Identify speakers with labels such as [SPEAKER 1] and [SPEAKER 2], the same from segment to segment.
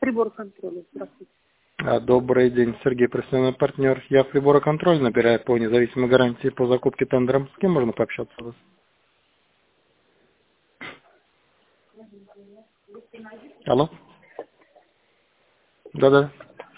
[SPEAKER 1] прибор-контроля. Здравствуйте.
[SPEAKER 2] Добрый день, Сергей, профессиональный партнер. Я прибороконтроль набираю по независимой гарантии по закупке тендером. С кем можно пообщаться у вас? Алло? Да-да.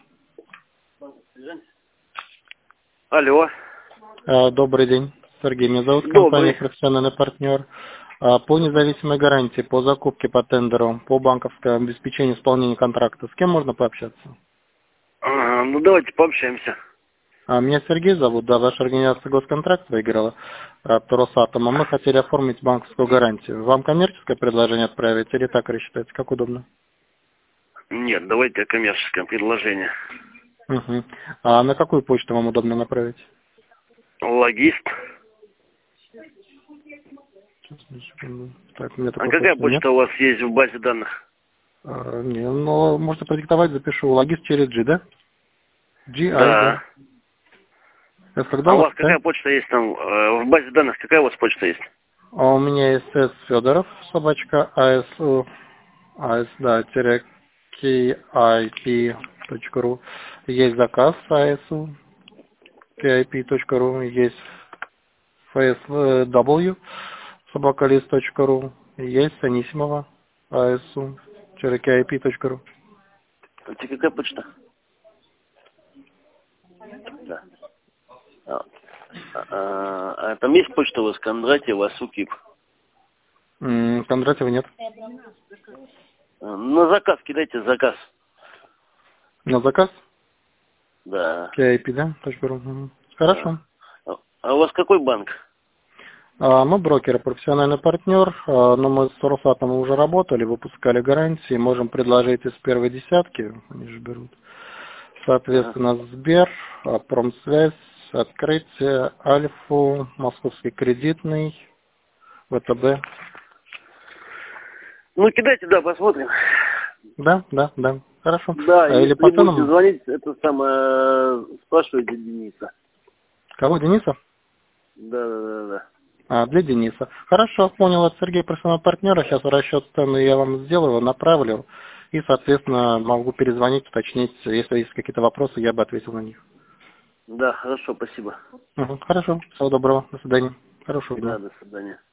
[SPEAKER 3] Алло.
[SPEAKER 2] Добрый день, Сергей. Меня зовут компания
[SPEAKER 3] Добрый.
[SPEAKER 2] профессиональный партнер. По независимой гарантии, по закупке по тендеру, по банковскому обеспечению исполнения контракта. С кем можно пообщаться?
[SPEAKER 3] Ага, ну давайте пообщаемся.
[SPEAKER 2] Меня Сергей зовут, да, ваша организация госконтракт выиграла от Росатома. Мы хотели оформить банковскую гарантию. Вам коммерческое предложение отправить или так рассчитать? Как удобно?
[SPEAKER 3] Нет, давайте коммерческое предложение.
[SPEAKER 2] Угу. А на какую почту вам удобно направить?
[SPEAKER 3] Логист.
[SPEAKER 2] Сейчас, одну секунду. Так, у меня
[SPEAKER 3] А
[SPEAKER 2] такой
[SPEAKER 3] какая
[SPEAKER 2] почты нет.
[SPEAKER 3] почта у вас есть в базе данных?
[SPEAKER 2] Не, но можно продиктовать, запишу. Логист через G, да? GI, да.
[SPEAKER 3] Да.
[SPEAKER 2] Это когда
[SPEAKER 3] А
[SPEAKER 2] у
[SPEAKER 3] у
[SPEAKER 2] вас,
[SPEAKER 3] вас
[SPEAKER 2] да?
[SPEAKER 3] какая почта есть там? В базе данных какая у вас почта есть?
[SPEAKER 2] А у меня есть С. Федоров, собачка, АСУ, да, тире KIP.ru. Есть заказ АСУ, KIP.ru, есть FSW, собакалист.ру, есть Анисимова, АСУ, KIP.ru.
[SPEAKER 3] Это какая почта? Да. А там есть почта у вас Кондратьева, Сукип?
[SPEAKER 2] Кондратьева нет.
[SPEAKER 3] На заказ кидайте заказ.
[SPEAKER 2] На заказ?
[SPEAKER 3] Да.
[SPEAKER 2] KIP, да? .ру.
[SPEAKER 3] Да.
[SPEAKER 2] Хорошо.
[SPEAKER 3] А у вас какой банк?
[SPEAKER 2] Мы брокеры, профессиональный партнер, но мы с Росатомом уже работали, выпускали гарантии, можем предложить из первой десятки, они же берут. Соответственно, Сбер, Промсвязь, Открытие, Альфу, Московский кредитный, ВТБ.
[SPEAKER 3] Ну кидайте, да, посмотрим.
[SPEAKER 2] Да, да, да. Хорошо.
[SPEAKER 3] Да,
[SPEAKER 2] Или
[SPEAKER 3] если
[SPEAKER 2] по
[SPEAKER 3] будете
[SPEAKER 2] ценам?
[SPEAKER 3] звонить, это самое, спрашивайте Дениса.
[SPEAKER 2] Кого, Дениса?
[SPEAKER 3] Да.
[SPEAKER 2] Для Дениса. Хорошо, понял. От Сергея, профессионального партнера. Сейчас расчет цены я вам сделаю, направлю. И, соответственно, могу перезвонить, уточнить. Если есть какие-то вопросы, я бы ответил на них.
[SPEAKER 3] Да, хорошо, спасибо.
[SPEAKER 2] Хорошо. Всего доброго. До свидания. Хорошего
[SPEAKER 3] Да,
[SPEAKER 2] дня.
[SPEAKER 3] до свидания.